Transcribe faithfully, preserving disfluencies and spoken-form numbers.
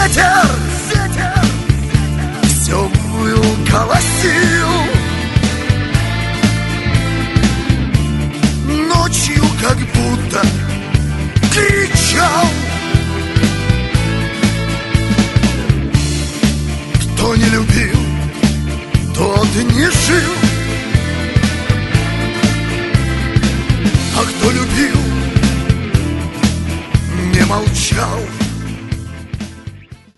ветер, ветер все выл, колосил. Ночью как будто кричал. Кто не любил, тот не жил. А кто любил, не молчал.